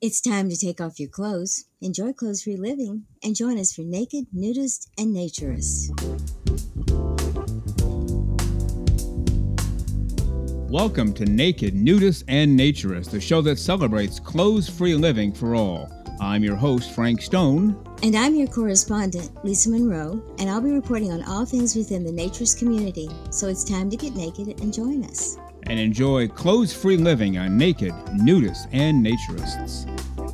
It's time to take off your clothes, enjoy clothes-free living, and join us for Naked, Nudist, and Naturist. Welcome to Naked, Nudist, and Naturist, the show that celebrates clothes-free living for all. I'm your host, Frank Stone. And I'm your correspondent, Lisa Monroe, and I'll be reporting on all things within the naturist community. So it's time to get naked and join us. And enjoy clothes-free living on Naked, Nudists, and Naturists.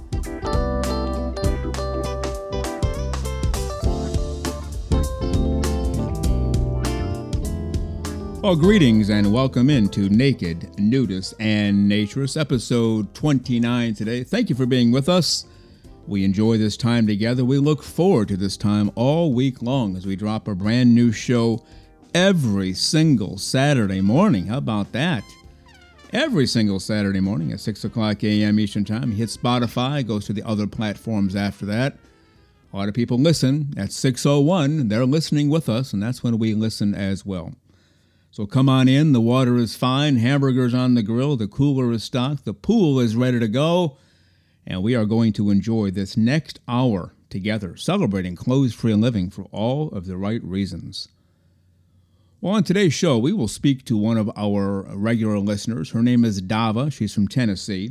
Well, greetings and welcome into Naked, Nudists, and Naturists, episode 29 today. Thank you for being with us. We enjoy this time together. We look forward to this time all week long as we drop a brand new show every single Saturday morning. How about that? Every single Saturday morning at 6 o'clock a.m. Eastern Time. Hit Spotify, goes to the other platforms after that. A lot of people listen at 6:01. They're listening with us, and that's when we listen as well. So come on in. The water is fine. Hamburgers on the grill. The cooler is stocked. The pool is ready to go. And we are going to enjoy this next hour together, celebrating clothes-free living for all of the right reasons. Well, on today's show, we will speak to one of our regular listeners. Her name is Dava. She's from Tennessee.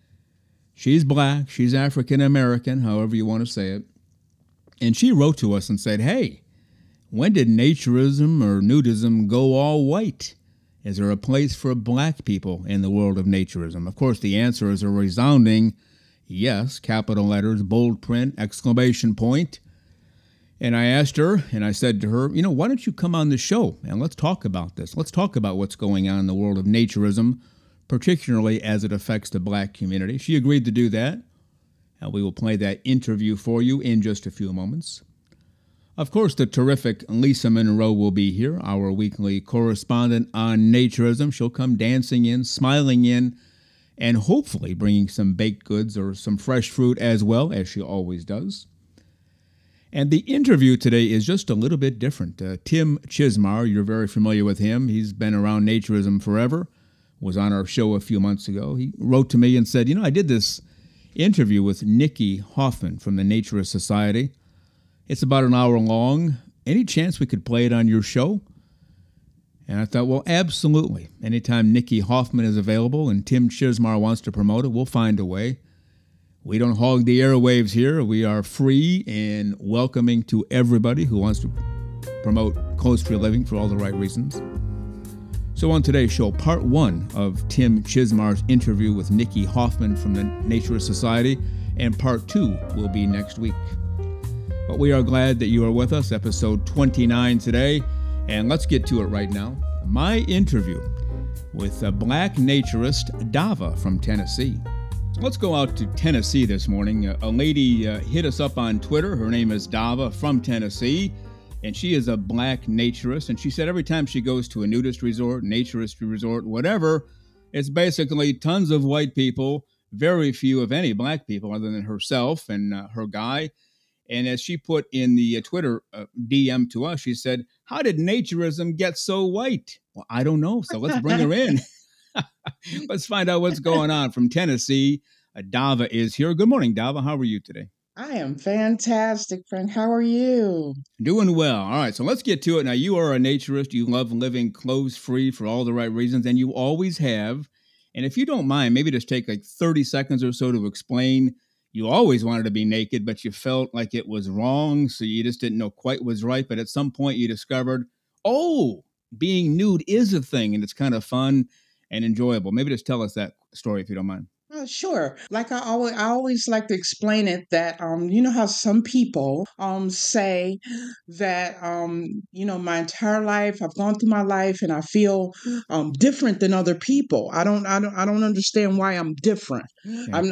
She's black. She's African-American, however you want to say it. And she wrote to us and said, hey, when did naturism or nudism go all white? Is there a place for black people in the world of naturism? Of course, the answer is a resounding yes, capital letters, bold print, exclamation point. And I asked her, and I said to her, why don't you come on the show and let's talk about this. Let's talk about what's going on in the world of naturism, particularly as it affects the black community. She agreed to do that, and we will play that interview for you in just a few moments. Of course, the terrific Lisa Monroe will be here, our weekly correspondent on naturism. She'll come dancing in, smiling in, and hopefully bringing some baked goods or some fresh fruit as well, as she always does. And the interview today is just a little bit different. Tim Chismar, you're very familiar with him. He's been around naturism forever, was on our show a few months ago. He wrote to me and said, I did this interview with Nikki Hoffman from the Naturist Society. It's about an hour long. Any chance we could play it on your show? And I thought, well, absolutely. Anytime Nikki Hoffman is available and Tim Chismar wants to promote it, we'll find a way. We don't hog the airwaves here. We are free and welcoming to everybody who wants to promote clothes-free living for all the right reasons. So on today's show, part one of Tim Chismar's interview with Nikki Hoffman from the Naturist Society, and part two will be next week. But we are glad that you are with us, episode 29 today. And let's get to it right now. My interview with a black naturist, Dava from Tennessee. So let's go out to Tennessee this morning. A lady hit us up on Twitter. Her name is Dava from Tennessee, and she is a black naturist. And she said every time she goes to a nudist resort, naturist resort, whatever, it's basically tons of white people, very few, if any, black people other than herself and her guy. And as she put in the Twitter DM to us, she said, how did naturism get so white? Well, I don't know. So let's bring her in. Let's find out what's going on from Tennessee. Dava is here. Good morning, Dava. How are you today? I am fantastic, friend. How are you? Doing well. All right. So let's get to it. Now, you are a naturist. You love living clothes-free for all the right reasons, and you always have. And if you don't mind, maybe just take like 30 seconds or so to explain. You always wanted to be naked, but you felt like it was wrong, so you just didn't know quite was right. But at some point you discovered, being nude is a thing, and it's kind of fun and enjoyable. Maybe just tell us that story if you don't mind. Sure. Like I always like to explain it that you know how some people say that my entire life I've gone through my life and I feel different than other people. I don't understand why I'm different. Yeah.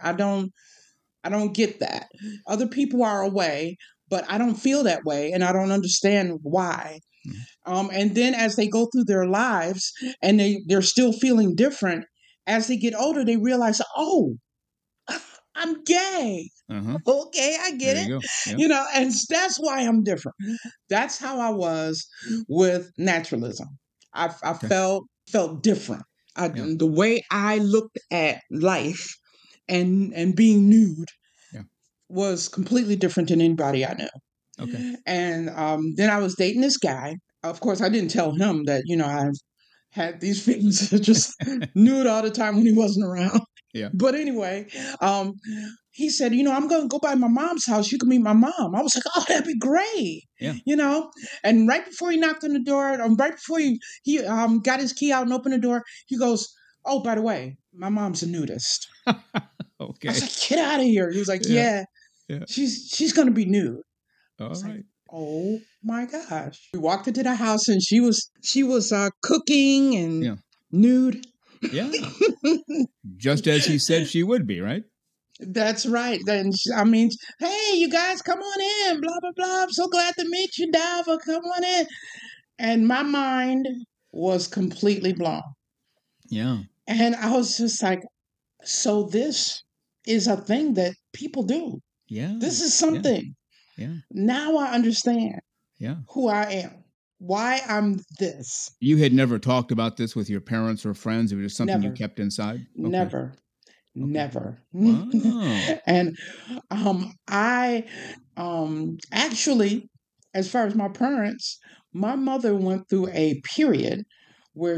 I don't get that. Other people are away, but I don't feel that way, and I don't understand why. And then as they go through their lives and they're still feeling different, as they get older, they realize, oh, I'm gay. Uh-huh. Okay, I get There it. you go. Yep. And that's why I'm different. That's how I was with naturalism. I Okay. felt different. Yeah. The way I looked at life and being nude Yeah. was completely different than anybody I knew. Okay. And then I was dating this guy. Of course, I didn't tell him that, I had these feelings just nude all the time when he wasn't around. Yeah. But anyway, he said, I'm going to go by my mom's house. You can meet my mom. I was like, oh, that'd be great. Yeah. And right before he knocked on the door, right before he got his key out and opened the door, he goes, oh, by the way, my mom's a nudist. Okay. I was like, get out of here. He was like, Yeah. she's going to be nude. All right. Like, oh my gosh. We walked into the house and she was cooking and nude. Yeah. Just as he said she would be, right? That's right. Then hey, you guys, come on in. Blah blah blah. I'm so glad to meet you, Dava. Come on in. And my mind was completely blown. Yeah. And I was just like, so this is a thing that people do. Yeah. This is something. Yeah. Now I understand. Yeah. Who I am. Why I'm this. You had never talked about this with your parents or friends? It was just something you kept inside? Okay. Never. Never. Wow. And I actually, as far as my parents, my mother went through a period where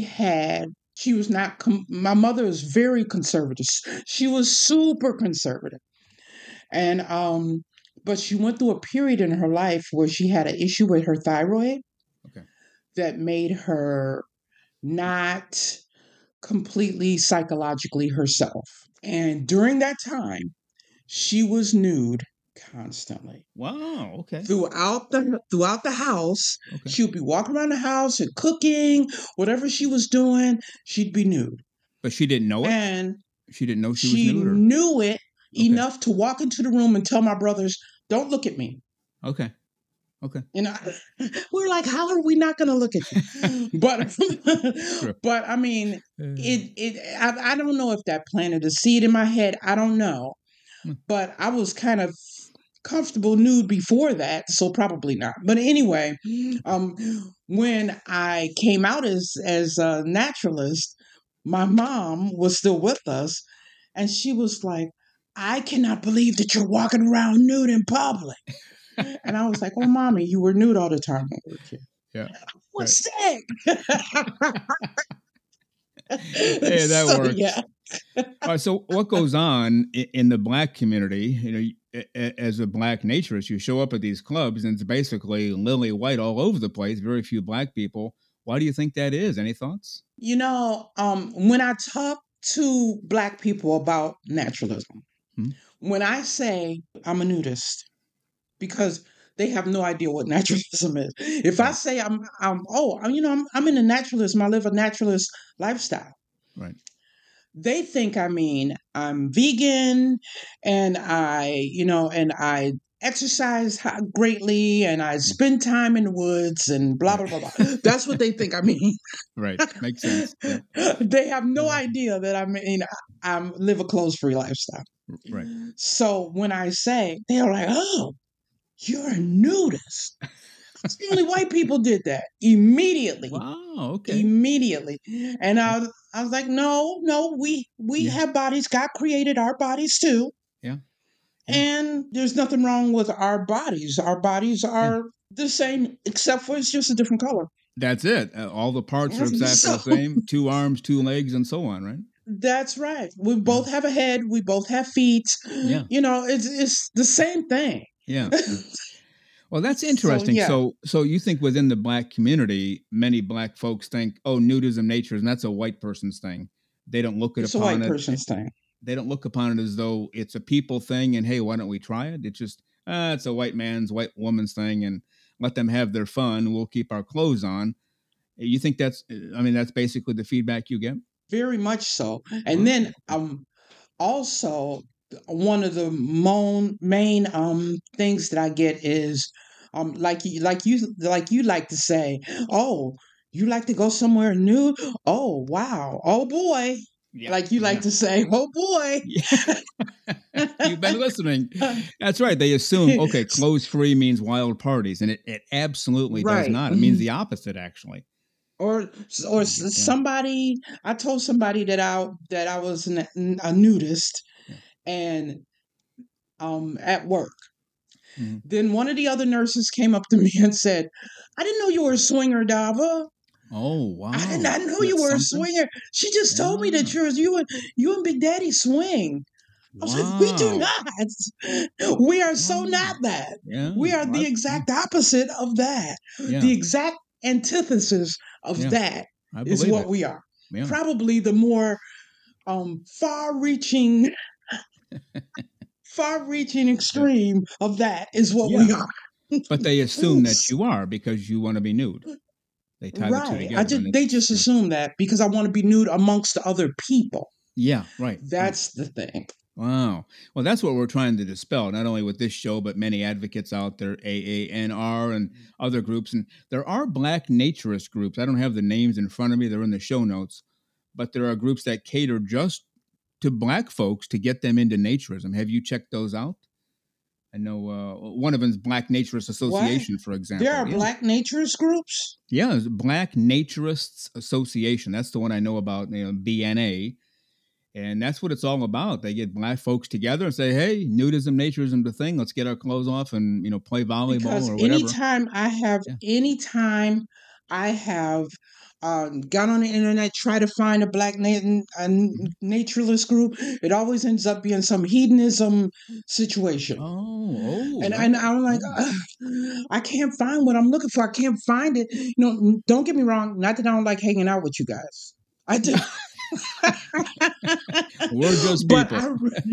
my mother was very conservative. She was super conservative. And but she went through a period in her life where she had an issue with her thyroid that made her not completely psychologically herself. And during that time, she was nude constantly. Wow. Okay. Throughout the house, she would be walking around the house and cooking, whatever she was doing, she'd be nude. But she didn't know it? And she didn't know she was nude? She knew it enough to walk into the room and tell my brothers, don't look at me. Okay. We're like, how are we not going to look at you? But, Sure. But I mean, I don't know if that planted a seed in my head. I don't know. But I was kind of comfortable nude before that, so probably not. But anyway, when I came out as a naturalist, my mom was still with us, and she was like, I cannot believe that you're walking around nude in public. And I was like, oh, mommy, you were nude all the time when we were kids. Yeah. What's that? Hey, that works. Yeah. All right, so what goes on in the Black community, as a Black naturist, you show up at these clubs and it's basically lily white all over the place, very few Black people. Why do you think that is? Any thoughts? When I talk to Black people about naturalism, when I say I'm a nudist, because they have no idea what naturalism is. If I say I'm in a naturalism, I live a naturalist lifestyle. Right. They think I'm vegan and I exercise greatly and I spend time in the woods and blah, blah, blah, blah. That's what they think I mean. Right. Makes sense. Yeah. They have no idea that I live a clothes-free lifestyle. Right. So when I say, they're like, oh, you're a nudist. Only white people did that immediately. Wow. Okay. Immediately. And I was like, no, we have bodies. God created our bodies too. Yeah. And there's nothing wrong with our bodies. Our bodies are the same, except for it's just a different color. That's it. All the parts are exactly the same. 2 arms, 2 legs, and so on, right? That's right. We both have a head. We both have feet. Yeah. It's the same thing. Yeah. Well, that's interesting. So you think within the Black community, many Black folks think, oh, nudism, naturism, that's a white person's thing. They don't look at it's upon it. It's a white person's thing. They don't look upon it as though it's a people thing and, hey, why don't we try it? It's just, it's a white woman's thing and let them have their fun. We'll keep our clothes on. You think that's basically the feedback you get? Very much so. And then also one of the main things that I get is like you like to say, oh, you like to go somewhere nude? Oh, wow. Oh, boy. Yeah, like you like to say, oh, boy. Yeah. You've been listening. That's right. They assume, okay, clothes-free means wild parties, and it absolutely does not. It means the opposite, actually. Or somebody, I told somebody that I was a nudist, and at work. Then one of the other nurses came up to me and said, "I didn't know you were a swinger, Dava. Oh, wow. I did not know That's you were a something. swinger. She just told me that Yeah. you and Big Daddy swing." I was like, "We do Wow. not. We are so Wow. not that. Yeah. We are the Well, exact opposite of that. yeah. The exact antithesis of Yeah. that I is believe what it. we are. Yeah. Probably the more far-reaching Yeah. extreme of that is what Yeah. we are." But they assume that you are because you want to be nude. They tie the two Right. together. And They just yeah. assume that because I want to be nude amongst the other people. Yeah. Right. Right. That's the thing. Wow. Well, that's what we're trying to dispel, not only with this show, but many advocates out there, AANR and other groups. And there are Black naturist groups. I don't have the names in front of me, they're in the show notes. But there are groups that cater just to Black folks to get them into naturism. Have you checked those out? I know one of them is Black Naturist Association, for example. There are Black naturist groups? Yeah, it's Black Naturists Association. That's the one I know about, BNA. And that's what it's all about. They get Black folks together and say, "Hey, nudism, naturism, the thing. Let's get our clothes off and play volleyball Because or whatever." anytime I have got on the internet, try to find a Black naturalist group, it always ends up being some hedonism situation. And I'm like, I can't find what I'm looking for. I can't find it. Don't get me wrong. Not that I don't like hanging out with you guys. I do. We're just people.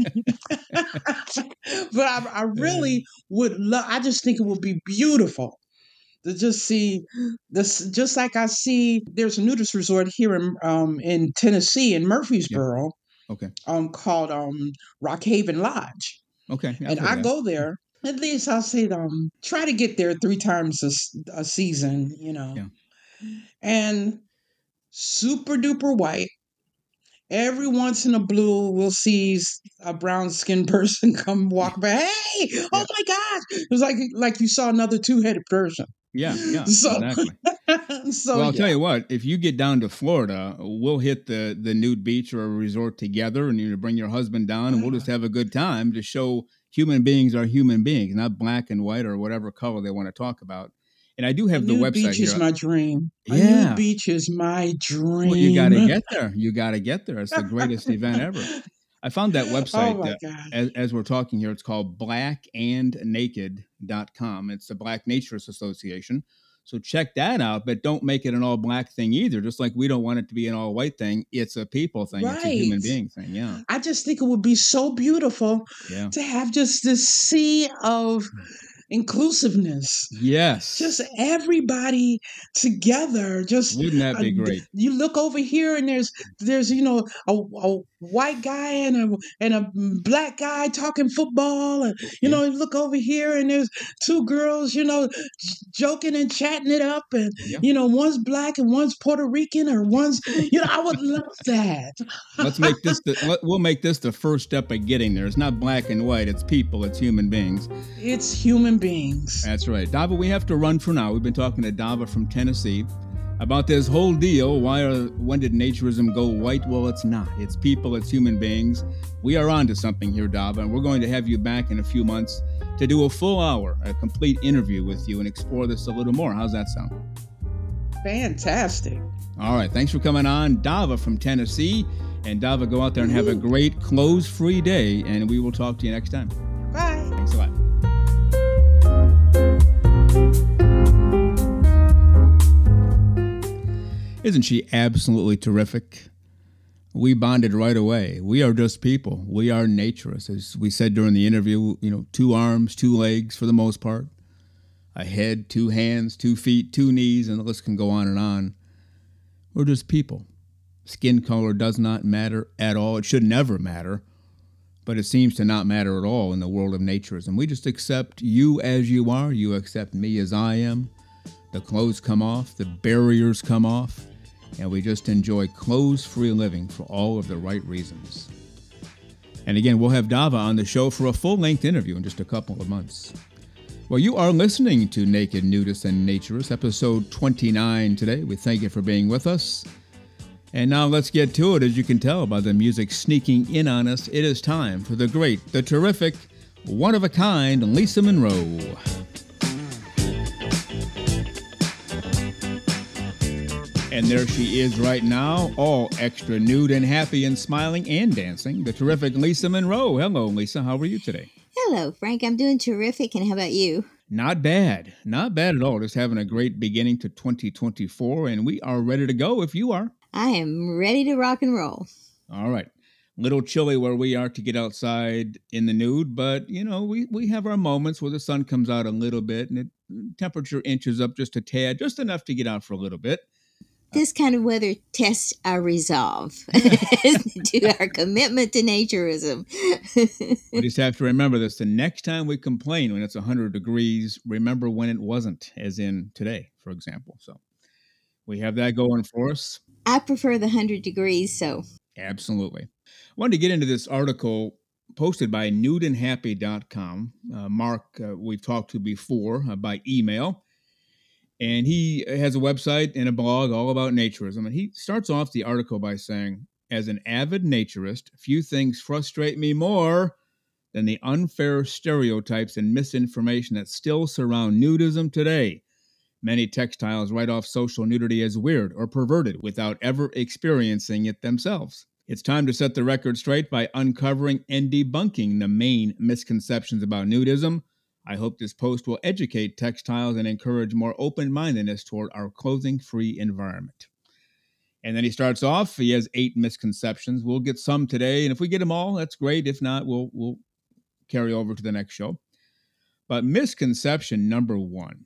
But I really would love. I just think it would be beautiful to just see this. Just like I see, there's a nudist resort here in Tennessee, in Murfreesboro. Okay. Called Rockhaven Lodge. Okay. And I go there. At least I'll say try to get there 3 times a season. Yeah. And super duper white. Every once in a blue, we'll see a brown skinned person come walk by. Hey, oh my gosh. It was like you saw another 2-headed person. Yeah, exactly. Well, I'll tell you what, if you get down to Florida, we'll hit the nude beach or a resort together and you bring your husband down and we'll just have a good time to show human beings are human beings, not black and white or whatever color they want to talk about. And I do have the website beach here. Is my dream. Yeah. A nude beach is my dream. Well, you got to get there. You got to get there. It's the greatest event ever. I found that website as we're talking here. It's called blackandnaked.com. It's the Black Naturist Association. So check that out, but don't make it an all black thing either. Just like we don't want it to be an all white thing. It's a people thing. Right. It's a human being thing. Yeah. I just think it would be so beautiful to have just this sea of inclusive-ness. Yes. Just everybody together. Just wouldn't that be great? You look over here and there's a white guy and a black guy talking football, and you look over here and there's 2 girls, joking and chatting it up, and one's black and one's Puerto Rican, or one's I would love that. We'll make this the first step of getting there. It's not black and white, it's people, it's human beings. It's human beings. That's right. Dava, we have to run for now. We've been talking to Dava from Tennessee about this whole deal. When did naturism go white? Well, it's not. It's people, it's human beings. We are on to something here, Dava, and we're going to have you back in a few months to do a full hour, a complete interview with you and explore this a little more. How's that sound? Fantastic. All right. Thanks for coming on. Dava from Tennessee. And Dava, go out there and have a great clothes-free day, and we will talk to you next time. Bye. Thanks a lot. Isn't she absolutely terrific? We bonded right away. We are just people. We are naturists. As we said during the interview, 2 arms, 2 legs for the most part, a head, 2 hands, 2 feet, 2 knees, and the list can go on and on. We're just people. Skin color does not matter at all. It should never matter, but it seems to not matter at all in the world of naturism. We just accept you as you are. You accept me as I am. The clothes come off. The barriers come off. And we just enjoy clothes-free living for all of the right reasons. And again, we'll have Dava on the show for a full-length interview in just a couple of months. Well, you are listening to Naked Nudists and Naturists, episode 29 today. We thank you for being with us. And now let's get to it. As you can tell by the music sneaking in on us, it is time for the great, the terrific, one-of-a-kind Lisa Monroe. And there she is right now, all extra nude and happy and smiling and dancing, the terrific Lisa Monroe. Hello, Lisa. How are you today? Hello, Frank. I'm doing terrific. And how about you? Not bad. Not bad at all. Just having a great beginning to 2024, and we are ready to go if you are. I am ready to rock and roll. All right. Little chilly where we are to get outside in the nude, but, you know, we have our moments where the sun comes out a little bit and temperature inches up just a tad, just enough to get out for a little bit. This kind of weather tests our resolve to our commitment to naturism. We just have to remember this. The next time we complain when it's 100 degrees, remember when it wasn't, as in today, for example. So we have that going for us. I prefer the 100 degrees, so. Absolutely. I wanted to get into this article posted by nudeandhappy.com. Mark, we've talked to before by email. And he has a website and a blog all about naturism. And he starts off the article by saying, as an avid naturist, few things frustrate me more than the unfair stereotypes and misinformation that still surround nudism today. Many textiles write off social nudity as weird or perverted without ever experiencing it themselves. It's time to set the record straight by uncovering and debunking the main misconceptions about nudism. I hope this post will educate textiles and encourage more open-mindedness toward our clothing-free environment. And then he starts off, he has 8 misconceptions. We'll get some today, and if we get them all, that's great. If not, we'll carry over to the next show. But misconception number 1,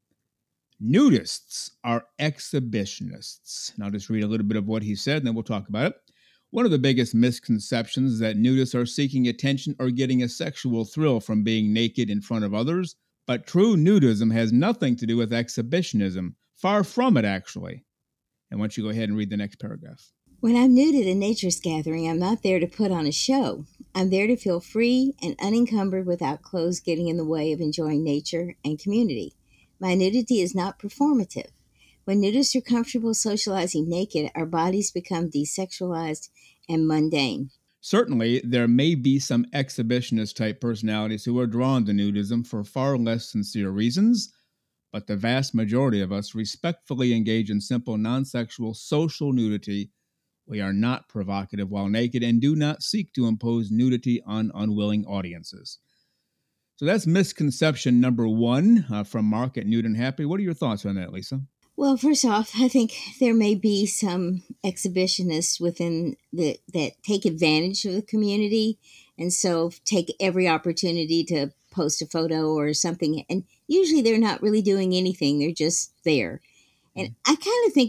nudists are exhibitionists. And I'll just read a little bit of what he said, and then we'll talk about it. One of the biggest misconceptions is that nudists are seeking attention or getting a sexual thrill from being naked in front of others, but true nudism has nothing to do with exhibitionism. Far from it, actually. And why don't you go ahead and read the next paragraph? When I'm nude at a naturist gathering, I'm not there to put on a show. I'm there to feel free and unencumbered without clothes getting in the way of enjoying nature and community. My nudity is not performative. When nudists are comfortable socializing naked, our bodies become desexualized and mundane. Certainly, there may be some exhibitionist-type personalities who are drawn to nudism for far less sincere reasons, but the vast majority of us respectfully engage in simple, non-sexual social nudity. We are not provocative while naked and do not seek to impose nudity on unwilling audiences. So that's misconception number 1 from Mark at Nude and Happy. What are your thoughts on that, Lisa? Well, first off, I think there may be some exhibitionists within that take advantage of the community and so take every opportunity to post a photo or something. And usually they're not really doing anything. They're just there. And I kind of think,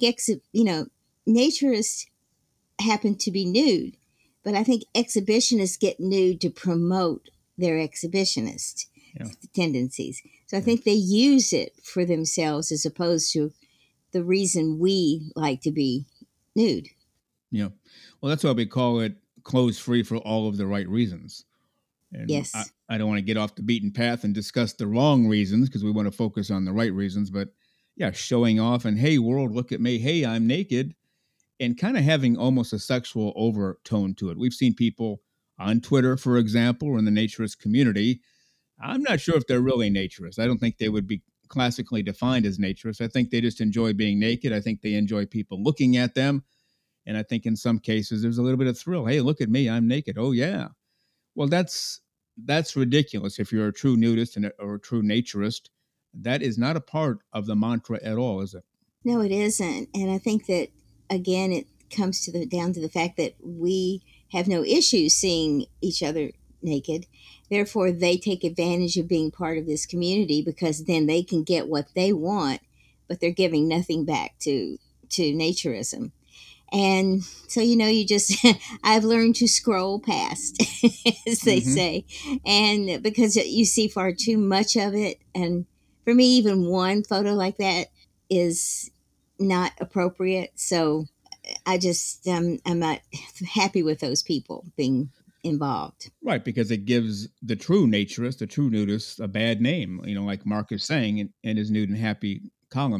naturists happen to be nude, but I think exhibitionists get nude to promote their exhibitionist tendencies. So I think they use it for themselves as opposed to the reason we like to be nude. Yeah. Well, that's why we call it clothes free for all of the right reasons. And yes. I don't want to get off the beaten path and discuss the wrong reasons because we want to focus on the right reasons. But yeah, showing off and, hey, world, look at me. Hey, I'm naked. And kind of having almost a sexual overtone to it. We've seen people on Twitter, for example, or in the naturist community. I'm not sure if they're really naturists. I don't think they would be classically defined as naturists. I think they just enjoy being naked. I think they enjoy people looking at them. And I think in some cases there's a little bit of thrill. Hey, look at me. I'm naked. Oh, yeah. Well, that's ridiculous. If you're a true nudist or a true naturist, that is not a part of the mantra at all, is it? No, it isn't. And I think that, again, it comes down to the fact that we have no issue seeing each other naked. Therefore, they take advantage of being part of this community because then they can get what they want, but they're giving nothing back to naturism. And so, you just, I've learned to scroll past, as they say, and because you see far too much of it. And for me, even one photo like that is not appropriate. So I just, I'm not happy with those people being involved. Right, because it gives the true naturist, the true nudist, a bad name, like Mark is saying in his Nude and Happy column here.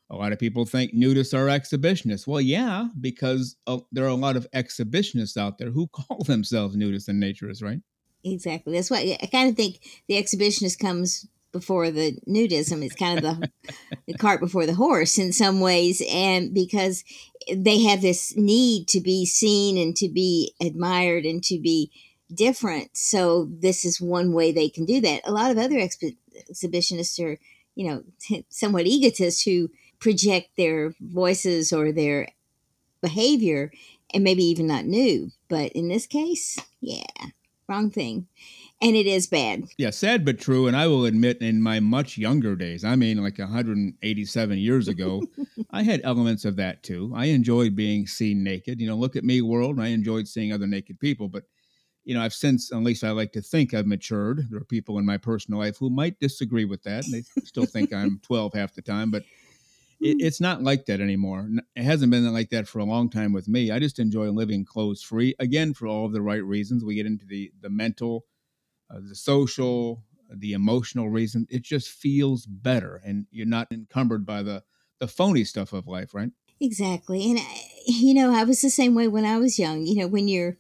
A lot of people think nudists are exhibitionists. Well, yeah, because there are a lot of exhibitionists out there who call themselves nudists and naturists, right? Exactly. That's why I kind of think the exhibitionist comes before the nudism. It's kind of the cart before the horse in some ways, and because they have this need to be seen and to be admired and to be different, so this is one way they can do that. A lot of other exhibitionists are, somewhat egotists who project their voices or their behavior and maybe even not nude. But in this case, yeah, wrong thing. And it is bad. Yeah, sad but true. And I will admit, in my much younger days, I mean, like 187 years ago, I had elements of that too. I enjoyed being seen naked. Look at me, world. I enjoyed seeing other naked people. But, I've since, at least I like to think I've matured. There are people in my personal life who might disagree with that. And they still think I'm 12 half the time. But it's not like that anymore. It hasn't been like that for a long time with me. I just enjoy living clothes free, again, for all of the right reasons. We get into the mental, the social, the emotional reason. It just feels better, and you're not encumbered by the phony stuff of life, right? Exactly. And, I was the same way when I was young. When you're,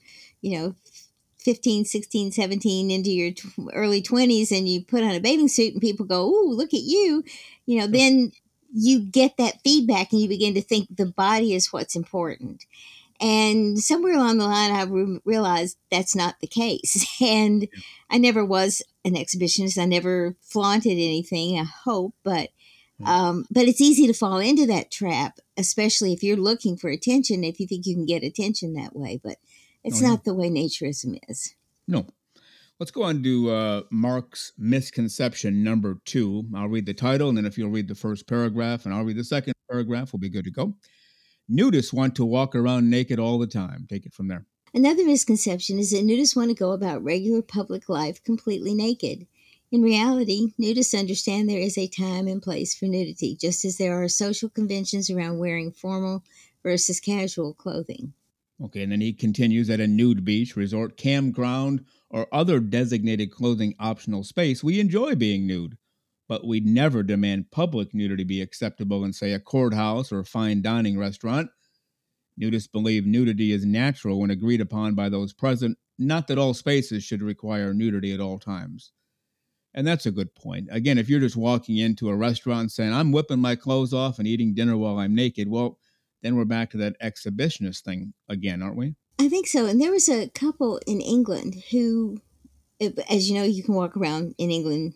15, 16, 17 into your early 20s and you put on a bathing suit and people go, "Ooh, look at you," then you get that feedback and you begin to think the body is what's important. And somewhere along the line, I realized that's not the case. And I never was an exhibitionist. I never flaunted anything, I hope. But it's easy to fall into that trap, especially if you're looking for attention, if you think you can get attention that way. But it's not the way naturism is. No. Let's go on to Mark's misconception number 2. I'll read the title, and then if you'll read the first paragraph, and I'll read the second paragraph, we'll be good to go. Nudists want to walk around naked all the time. Take it from there. Another misconception is that nudists want to go about regular public life completely naked. In reality, nudists understand there is a time and place for nudity, just as there are social conventions around wearing formal versus casual clothing. Okay, and then he continues, at a nude beach, resort, campground, or other designated clothing optional space, we enjoy being nude, but we never demand public nudity be acceptable in, say, a courthouse or a fine dining restaurant. Nudists believe nudity is natural when agreed upon by those present, not that all spaces should require nudity at all times. And that's a good point. Again, if you're just walking into a restaurant saying, "I'm whipping my clothes off and eating dinner while I'm naked," well, then we're back to that exhibitionist thing again, aren't we? I think so. And there was a couple in England who, as you know, you can walk around in England,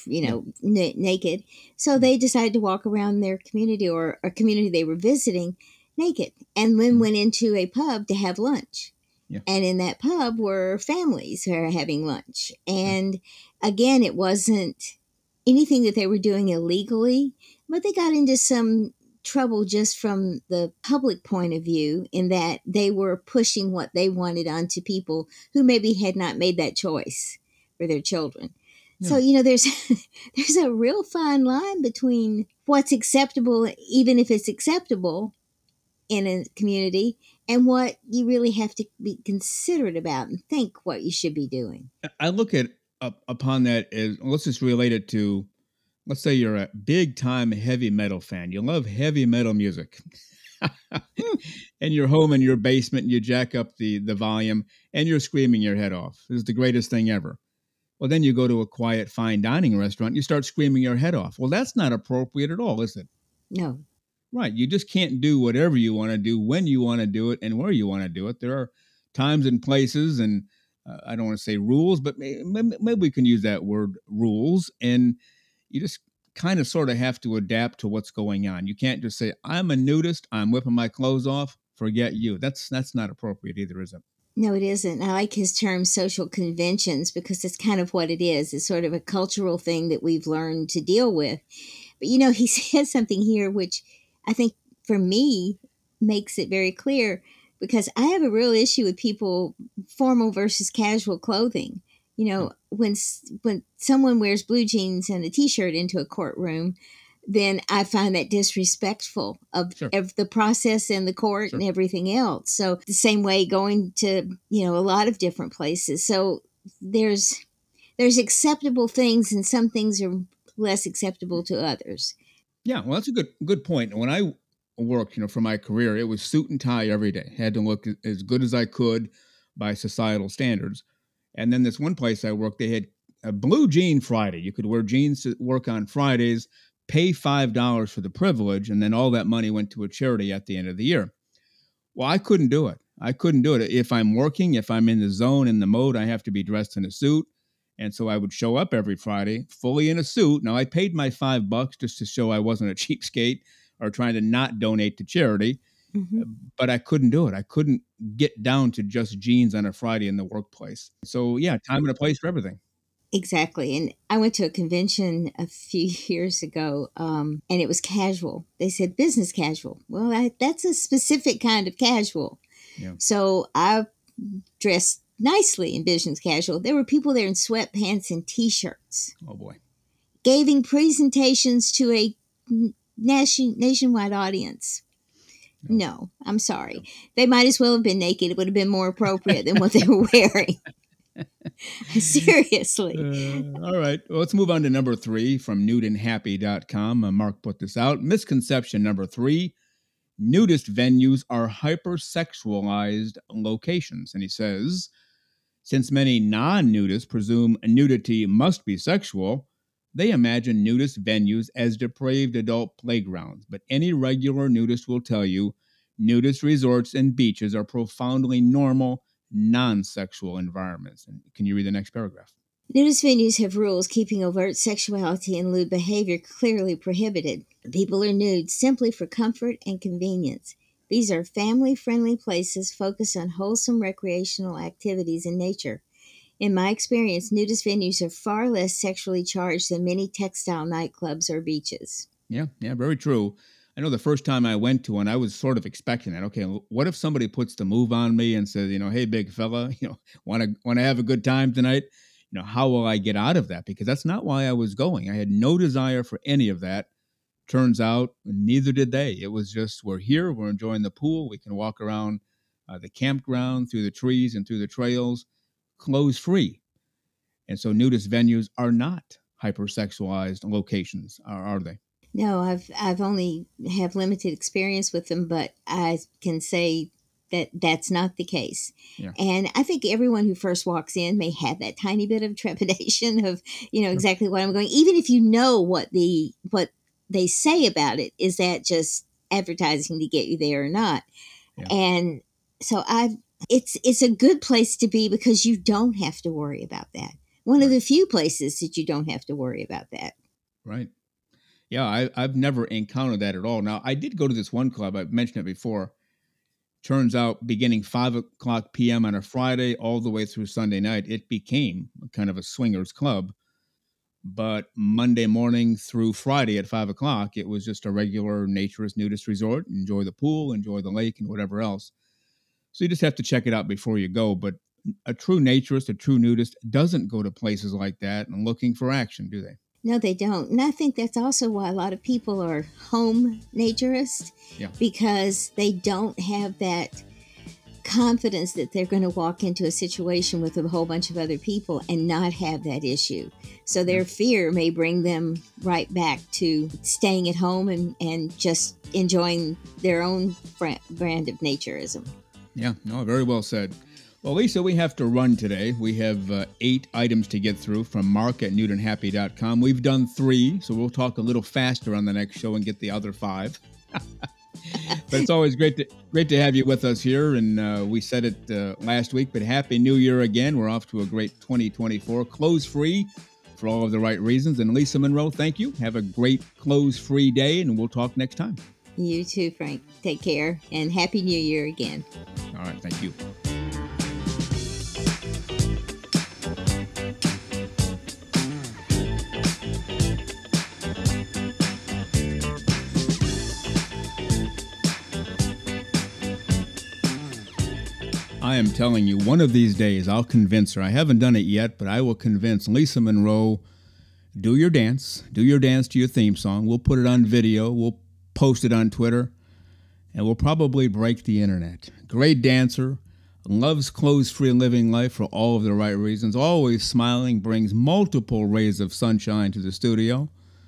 naked. So they decided to walk around their community or a community they were visiting naked, and then went into a pub to have lunch. Yeah. And in that pub were families who were having lunch. And again, it wasn't anything that they were doing illegally, but they got into some trouble just from the public point of view, in that they were pushing what they wanted onto people who maybe had not made that choice for their children. Yeah. So, there's a real fine line between what's acceptable, even if it's acceptable in a community, and what you really have to be considerate about and think what you should be doing. I look at upon that as, let's just relate it to, let's say you're a big time heavy metal fan. You love heavy metal music. And you're home in your basement and you jack up the volume and you're screaming your head off. This is the greatest thing ever. Well, then you go to a quiet fine dining restaurant and you start screaming your head off. Well, that's not appropriate at all, is it? No. Right. You just can't do whatever you want to do when you want to do it and where you want to do it. There are times and places, and I don't want to say rules, but maybe we can use that word, rules. And you just kind of sort of have to adapt to what's going on. You can't just say, "I'm a nudist, I'm whipping my clothes off, forget you." That's not appropriate either, is it? No, it isn't. I like his term social conventions, because it's kind of what it is. It's sort of a cultural thing that we've learned to deal with. But, he says something here which I think for me makes it very clear, because I have a real issue with people, formal versus casual clothing. When someone wears blue jeans and a t-shirt into a courtroom, then I find that disrespectful of the process in the court and everything else. So the same way going to, a lot of different places. So there's acceptable things, and some things are less acceptable to others. Yeah, well, that's a good point. When I worked, for my career, it was suit and tie every day. Had to look as good as I could by societal standards. And then this one place I worked, they had a blue jean Friday. You could wear jeans to work on Fridays, pay $5 for the privilege, and then all that money went to a charity at the end of the year. Well, I couldn't do it. I couldn't do it. If I'm working, if I'm in the zone, in the mode, I have to be dressed in a suit. And so I would show up every Friday fully in a suit. Now, I paid my $5 just to show I wasn't a cheapskate or trying to not donate to charity, Hmm. but I couldn't do it. I couldn't get down to just jeans on a Friday in the workplace. So, yeah, time and a place for everything. Exactly. And I went to a convention a few years ago, and it was casual. They said business casual. Well, that's a specific kind of casual. Yeah. So I dressed nicely in business casual. There were people there in sweatpants and T-shirts, Oh, boy. giving presentations to a nationwide audience. No, I'm sorry. They might as well have been naked. It would have been more appropriate than what they were wearing. Seriously. All right. Well, let's move on to number 3 from nudeandhappy.com. Mark put this out. Misconception number 3. Nudist venues are hypersexualized locations. And he says, since many non-nudists presume nudity must be sexual, they imagine nudist venues as depraved adult playgrounds. But any regular nudist will tell you nudist resorts and beaches are profoundly normal, non-sexual environments. And can you read the next paragraph? Nudist venues have rules keeping overt sexuality and lewd behavior clearly prohibited. People are nude simply for comfort and convenience. These are family-friendly places focused on wholesome recreational activities in nature. In my experience, nudist venues are far less sexually charged than many textile nightclubs or beaches. Yeah, very true. I know the first time I went to one, I was sort of expecting that. Okay, what if somebody puts the move on me and says, hey, big fella, want to have a good time tonight? How will I get out of that? Because that's not why I was going. I had no desire for any of that. Turns out, neither did they. It was just, we're here, we're enjoying the pool, we can walk around the campground, through the trees and through the trails, clothes free. And so nudist venues are not hypersexualized locations, are they? No, I've only have limited experience with them, but I can say that that's not the case. Yeah. And I think everyone who first walks in may have that tiny bit of trepidation of, exactly what I'm going, even if you know what they say about it. Is that just advertising to get you there or not? Yeah. And so it's a good place to be because you don't have to worry about that. One of the few places that you don't have to worry about that. Right. Yeah, I've never encountered that at all. Now, I did go to this one club. I've mentioned it before. Turns out, beginning 5:00 p.m. on a Friday all the way through Sunday night, it became kind of a swingers club. But Monday morning through Friday at 5:00, it was just a regular naturist nudist resort. Enjoy the pool, enjoy the lake, and whatever else. So you just have to check it out before you go. But a true naturist, a true nudist, doesn't go to places like that and looking for action, do they? No, they don't. And I think that's also why a lot of people are home naturists, because they don't have that confidence that they're going to walk into a situation with a whole bunch of other people and not have that issue. So their fear may bring them right back to staying at home and just enjoying their own brand of naturism. Yeah, no, very well said. Well, Lisa, we have to run today. We have 8 items to get through from Mark at nudeandhappy.com. We've done 3, so we'll talk a little faster on the next show and get the other 5. But it's always great to have you with us here. And we said it last week, but Happy New Year again. We're off to a great 2024, clothes-free for all of the right reasons. And Lisa Monroe, thank you. Have a great clothes-free day, and we'll talk next time. You too, Frank. Take care, and Happy New Year again. All right, thank you. I am telling you, one of these days I'll convince her. I haven't done it yet, but I will convince Lisa Monroe, do your dance to your theme song. We'll put it on video. We'll post it on Twitter, and we'll probably break the internet. Great dancer, loves clothes-free living life for all of the right reasons, always smiling, brings multiple rays of sunshine to the studio.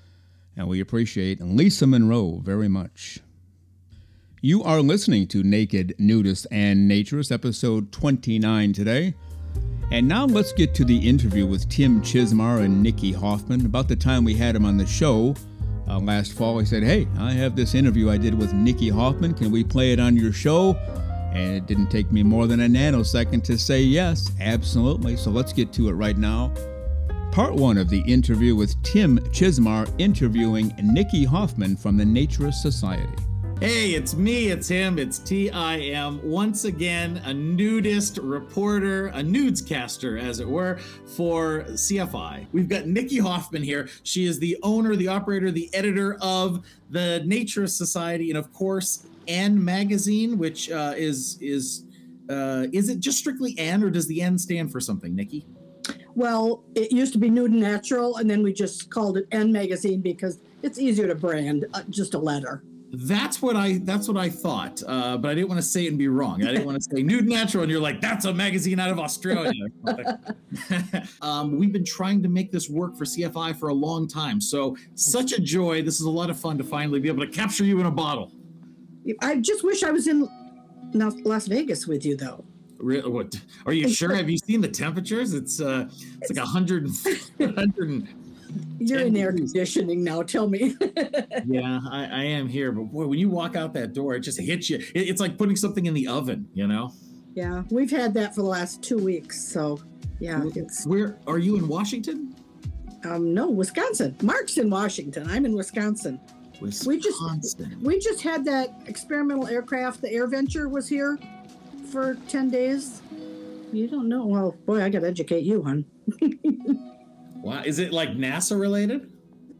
And we appreciate Lisa Monroe very much. You are listening to Naked Nudist and Naturist, episode 29 today. And now let's get to the interview with Tim Chismar and Nikki Hoffman. About the time we had him on the show last fall, he said, "Hey, I have this interview I did with Nikki Hoffman. Can we play it on your show?" And it didn't take me more than a nanosecond to say yes, absolutely. So let's get to it right now. Part 1 of the interview with Tim Chismar interviewing Nikki Hoffman from the Naturist Society. Hey, it's me, it's him, it's Tim. Once again, a nudist reporter, a nudescaster, as it were, for CFI. We've got Nikki Hoffman here. She is the owner, the operator, the editor of the Naturist Society, and of course, N Magazine, which is it just strictly N, or does the N stand for something, Nikki? Well, it used to be Nude and Natural, and then we just called it N Magazine because it's easier to brand, just a letter. That's what I thought, but I didn't want to say it and be wrong. I didn't want to say Nude and Natural, and you're like, that's a magazine out of Australia. We've been trying to make this work for CFI for a long time, so such a joy. This is a lot of fun to finally be able to capture you in a bottle. I just wish I was in Las Vegas with you, though. What? Are you sure? Have you seen the temperatures? It's like 100. You're in air conditioning now. Tell me. Yeah, I am here. But boy, when you walk out that door, it just hits you. It's like putting something in the oven, you know? Yeah, we've had that for the last 2 weeks. So, yeah. Where are you in Washington? No, Wisconsin. Mark's in Washington. I'm in Wisconsin. Wisconsin. We just had that experimental aircraft. The AirVenture was here for 10 days. You don't know? Well, boy, I got to educate you, hon. Wow. Is it like NASA related?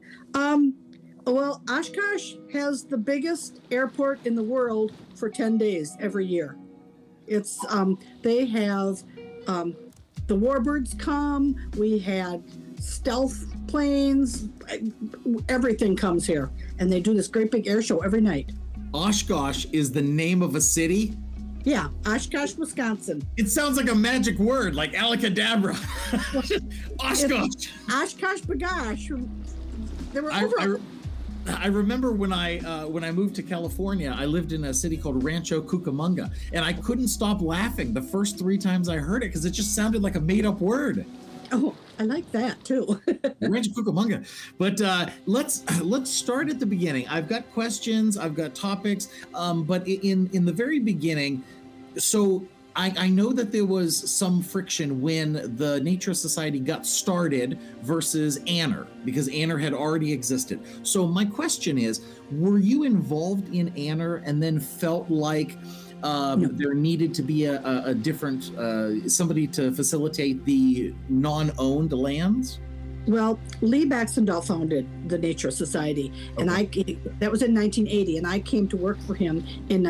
Well, Oshkosh has the biggest airport in the world for 10 days every year. It's, they have, the warbirds come. We had stealth planes. Everything comes here. And they do this great big air show every night. Oshkosh is the name of a city? Yeah, Oshkosh, Wisconsin. It sounds like a magic word, like Alakadabra. Oshkosh. Oshkosh Bagosh. There were I remember when I moved to California, I lived in a city called Rancho Cucamonga, and I couldn't stop laughing the first 3 times I heard it because it just sounded like a made-up word. Oh, I like that too. Rancho Cucamonga. But let's start at the beginning. I've got questions, I've got topics, but in the very beginning, so I know that there was some friction when the Naturist Society got started versus ANNR, because ANNR had already existed. So my question is, were you involved in ANNR and then felt like no. There needed to be a different, somebody to facilitate the non-owned lands? Well, Lee Baxendall founded the Naturist Society, and that was in 1980, and I came to work for him in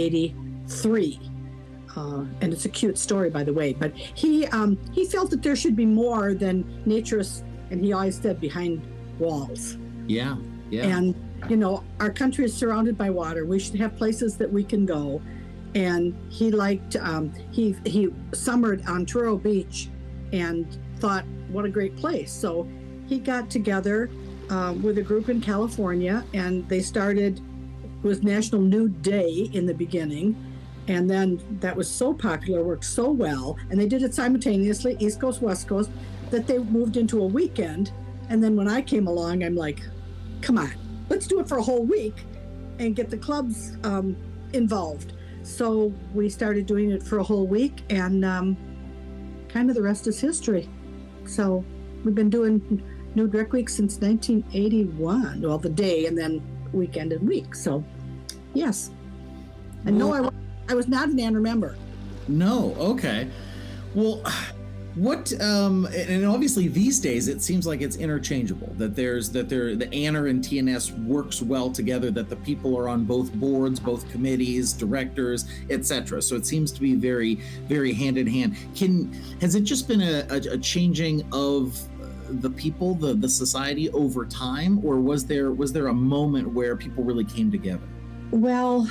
1983. And it's a cute story, by the way. But he felt that there should be more than naturists, and he always said behind walls. Yeah. And our country is surrounded by water. We should have places that we can go. And he liked he summered on Truro Beach, and thought, what a great place. So he got together with a group in California, and they started. It was National Nude Day in the beginning. And then that was so popular, worked so well, and they did it simultaneously, East Coast, West Coast, that they moved into a weekend. And then when I came along, I'm like, come on, let's do it for a whole week and get the clubs involved. So we started doing it for a whole week, and kind of the rest is history. So we've been doing Nude Rec Week since 1981, well, the day, and then weekend and week. So, yes. And no, I was not an ANNR member. No, okay. Well, what and obviously these days it seems like it's interchangeable, that the ANNR and TNS works well together, that the people are on both boards, both committees, directors, etc. So it seems to be very, very hand in hand. Has it just been a changing of the people, the society over time, or was there a moment where people really came together? Well,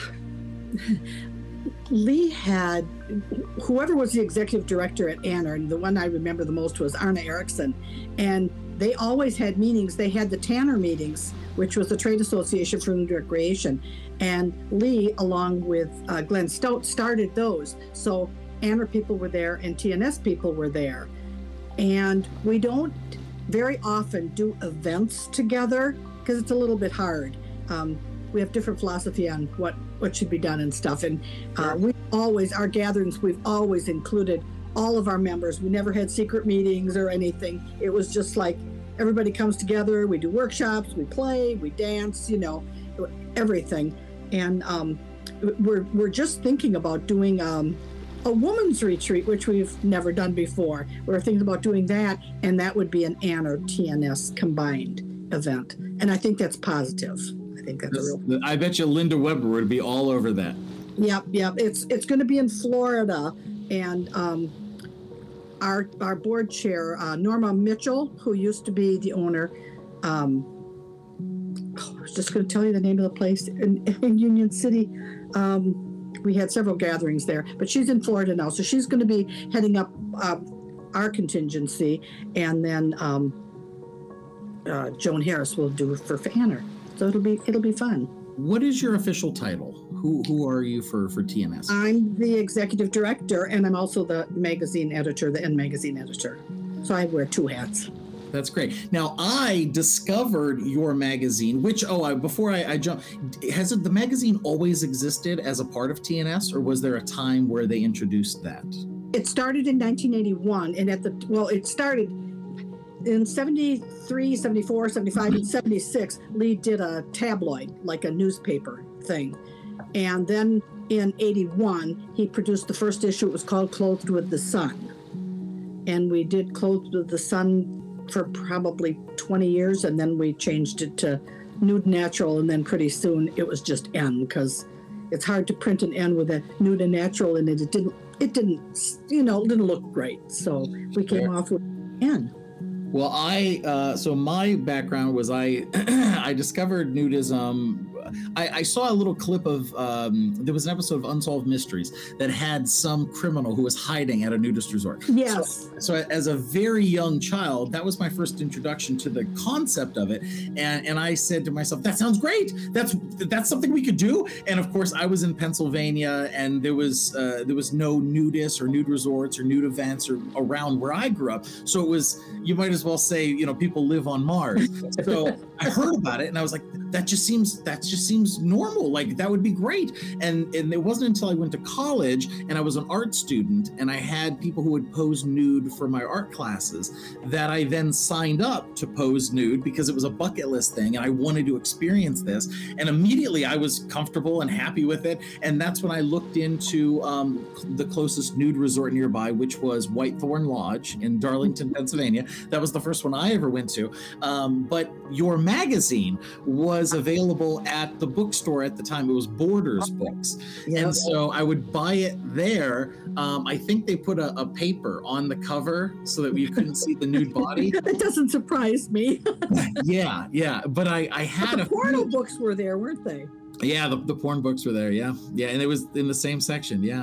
Lee had, whoever was the executive director at ANNR, and the one I remember the most was Arne Eriksson, and they always had meetings. They had the Tanner meetings which was the trade association for nude recreation. And Lee, along with Glenn Stout, started those. So ANR people were there and TNS people were there. And we don't very often do events together because it's a little bit hard. We have different philosophy on what should be done and stuff. And our gatherings, we've always included all of our members. We never had secret meetings or anything. It was just like everybody comes together, we do workshops, we play, we dance, everything. And we're just thinking about doing a woman's retreat, which we've never done before. We're thinking about doing that, and that would be an ANR TNS combined event. And I think that's positive. I think that's real. I bet you Linda Weber would be all over that. Yep. It's going to be in Florida, and our board chair, Norma Mitchell, who used to be the owner. I was just going to tell you the name of the place in Union City. We had several gatherings there, but she's in Florida now, so she's going to be heading up our contingency, and then Joan Harris will do it for ANR. So it'll be fun. What is your official title? Who are you for TNS? I'm the executive director, and I'm also the magazine editor, the N magazine editor. So I wear two hats. That's great. Now, I discovered your magazine, which, before I jump, has the magazine always existed as a part of TNS, or was there a time where they introduced that? It started in 1981, and it started in 73, 74, 75, and 76. Lee did a tabloid, like a newspaper thing. And then in 81, he produced the first issue. It was called Clothed with the Sun. And we did Clothed with the Sun for probably 20 years, and then we changed it to Nude Natural, and then pretty soon it was just N, because it's hard to print an N with a nude and natural in it. It didn't look great, so we came off with N. Well, so my background was I discovered nudism. I saw a little clip of, there was an episode of Unsolved Mysteries that had some criminal who was hiding at a nudist resort. Yes. So as a very young child, that was my first introduction to the concept of it. And I said to myself, that sounds great. That's something we could do. And of course, I was in Pennsylvania, and there was no nudists or nude resorts or nude events or around where I grew up. So it was, you might as well say, people live on Mars. So I heard about it, and I was like, that just seems normal. Like, that would be great. And it wasn't until I went to college and I was an art student, and I had people who would pose nude for my art classes, that I then signed up to pose nude because it was a bucket list thing and I wanted to experience this. And immediately I was comfortable and happy with it. And that's when I looked into the closest nude resort nearby, which was Whitethorn Lodge in Darlington, Pennsylvania. That was the first one I ever went to. But your magazine was available at the bookstore at the time. It was Borders Books. Yep. And so I would buy it there. I think they put a paper on the cover so that you couldn't see the nude body. That doesn't surprise me. Yeah. But I had the porno books were there, weren't they? Yeah, the porn books were there. Yeah, and it was in the same section. Yeah.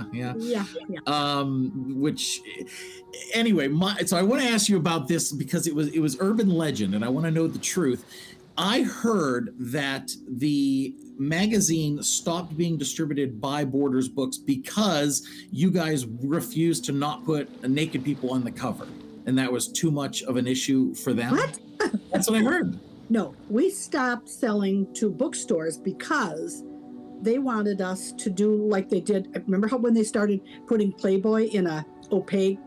Which, anyway, so I want to ask you about this because it was urban legend, and I want to know the truth. I heard that the magazine stopped being distributed by Borders Books because you guys refused to not put naked people on the cover, and that was too much of an issue for them. What? That's what I heard. No, we stopped selling to bookstores because they wanted us to do like they did. Remember how when they started putting Playboy in a opaque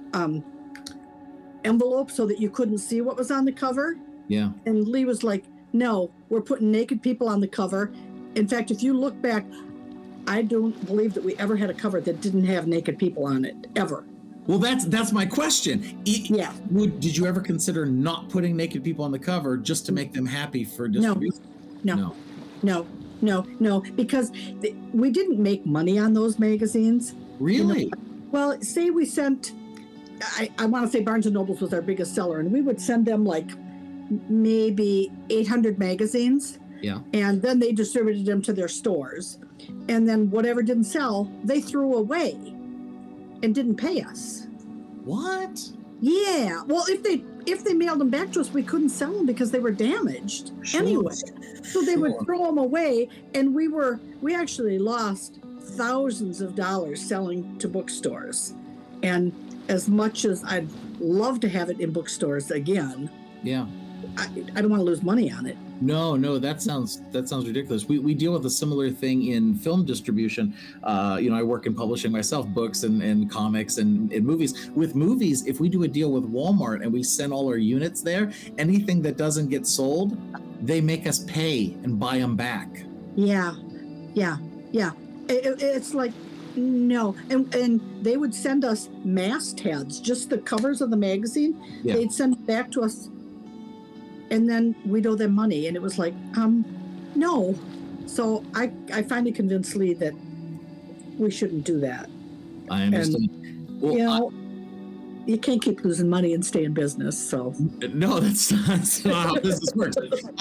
envelope so that you couldn't see what was on the cover? Yeah. And Lee was like, no, we're putting naked people on the cover. In fact, if you look back, I don't believe that we ever had a cover that didn't have naked people on it, ever. Well, that's my question. Yeah. Did you ever consider not putting naked people on the cover just to make them happy for distribution? No, because we didn't make money on those magazines. Really? Well, say we sent, I want to say Barnes & Nobles was our biggest seller, and we would send them like maybe 800 magazines. Yeah. And then they distributed them to their stores. And then whatever didn't sell, they threw away and didn't pay us. What? Yeah. Well, if if they mailed them back to us, we couldn't sell them because they were damaged Sure. anyway. So they would Sure. throw them away, and we actually lost thousands of dollars selling to bookstores. And as much as I'd love to have it in bookstores again, Yeah. I don't want to lose money on it. No, that sounds ridiculous. We deal with a similar thing in film distribution. I work in publishing myself, books and comics and movies. With movies, if we do a deal with Walmart and we send all our units there, anything that doesn't get sold, they make us pay and buy them back. Yeah. It's like, no. And they would send us mastheads, just the covers of the magazine. Yeah. They'd send it back to us, and then we'd owe them money. And it was like, no. So I finally convinced Lee that we shouldldn't do that. I understand. And, you can't keep losing money and stay in business. So no, that's not how business works.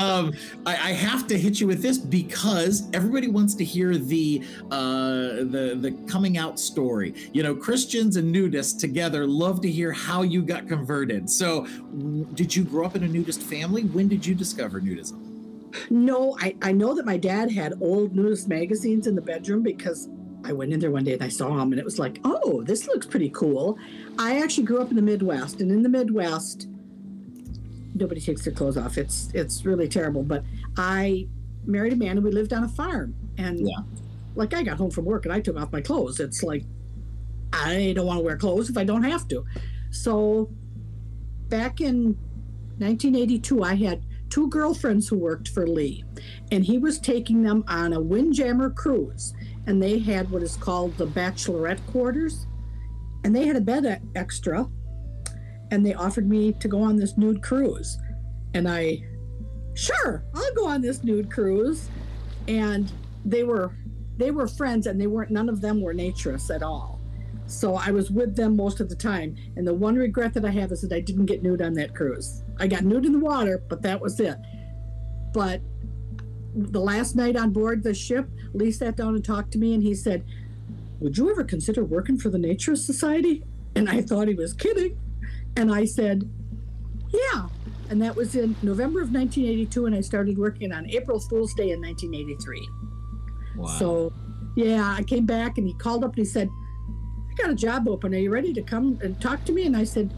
I have to hit you with this because everybody wants to hear the coming out story. Christians and nudists together love to hear how you got converted. So, did you grow up in a nudist family? When did you discover nudism? No, I know that my dad had old nudist magazines in the bedroom because I went in there one day and I saw them, and it was like, oh, this looks pretty cool. I actually grew up in the Midwest, and in the Midwest, nobody takes their clothes off. It's really terrible. But I married a man, and we lived on a farm. And like, I got home from work and I took off my clothes. It's like, I don't want to wear clothes if I don't have to. So back in 1982, I had 2 girlfriends who worked for Lee, and he was taking them on a Windjammer cruise. And they had what is called the bachelorette quarters. And they had a bed extra. And they offered me to go on this nude cruise. And sure, I'll go on this nude cruise. And they were friends, and none of them were naturists at all. So I was with them most of the time. And the one regret that I have is that I didn't get nude on that cruise. I got nude in the water, but that was it. But the last night on board the ship, Lee sat down and talked to me, and he said, would you ever consider working for the Naturist Society? And I thought he was kidding. And I said, yeah. And that was in November of 1982, and I started working on April Fool's Day in 1983. Wow. So, yeah, I came back, and he called up and he said, I got a job open. Are you ready to come and talk to me? And I said,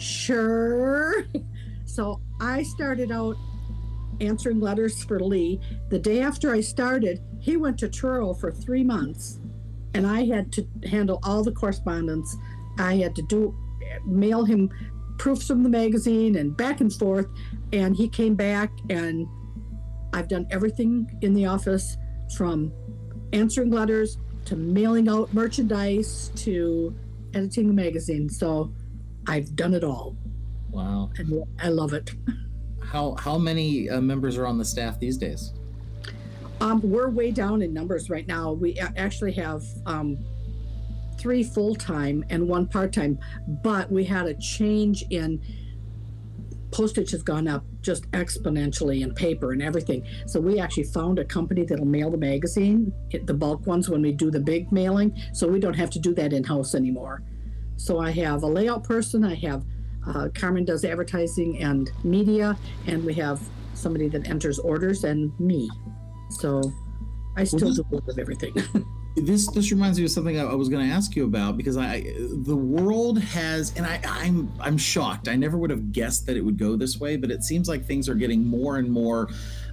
sure. So I started out answering letters for Lee. The day after I started, he went to Truro for 3 months, and I had to handle all the correspondence. I had to mail him proofs from the magazine and back and forth, and he came back, and I've done everything in the office, from answering letters to mailing out merchandise to editing the magazine. So I've done it all. Wow. And I love it. How many members are on the staff these days? We're way down in numbers right now. We actually have 3 full-time and 1 part-time, but we had a change in postage has gone up just exponentially in paper and everything. So we actually found a company that'll mail the magazine, the bulk ones, when we do the big mailing. So we don't have to do that in-house anymore. So I have a layout person. I have Carmen does advertising and media, and we have somebody that enters orders, and me. So I still do a little of everything. This reminds me of something I was going to ask you about, because the world has, and I'm shocked. I never would have guessed that it would go this way, but it seems like things are getting more and more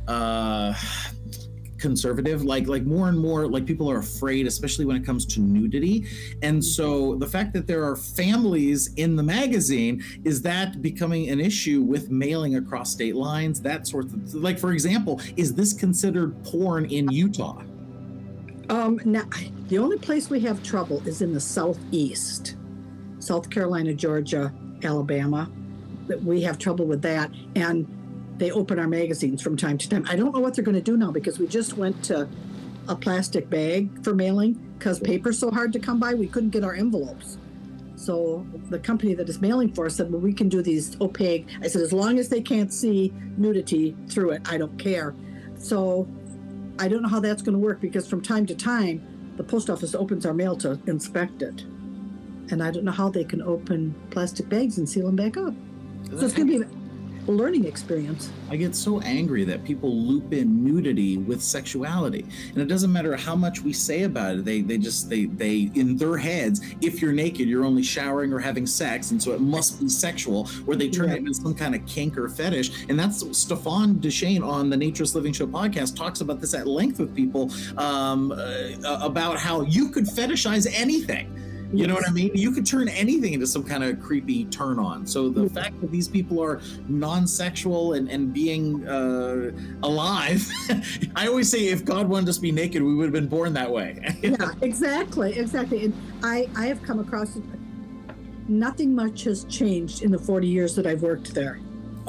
conservative, like more and more, like people are afraid, especially when it comes to nudity. And so the fact that there are families in the magazine, is that becoming an issue with mailing across state lines, that sort of, like, for example, is this considered porn in Utah? Now, the only place we have trouble is in the Southeast, South Carolina, Georgia, Alabama. That we have trouble with that, and they open our magazines from time to time. I don't know what they're going to do now, because we just went to a plastic bag for mailing because paper's so hard to come by. We couldn't get our envelopes. So the company that is mailing for us said, well, we can do these opaque. I said, as long as they can't see nudity through it, I don't care. So I don't know how that's going to work, because from time to time, the post office opens our mail to inspect it. And I don't know how they can open plastic bags and seal them back up. So it's going to be a learning experience. I get so angry that people loop in nudity with sexuality, and it doesn't matter how much we say about it. They in their heads, if you're naked, you're only showering or having sex, and so it must be sexual, or they turn it into some kind of kink or fetish. And that's Stefan Duchesne on the Naturist Living Show podcast talks about this at length with people, about how you could fetishize anything. You know what I mean? You could turn anything into some kind of creepy turn on. So the fact that these people are non-sexual and being alive, I always say if God wanted us to be naked, we would have been born that way. Yeah, exactly. And I have come across it. Nothing much has changed in the 40 years that I've worked there.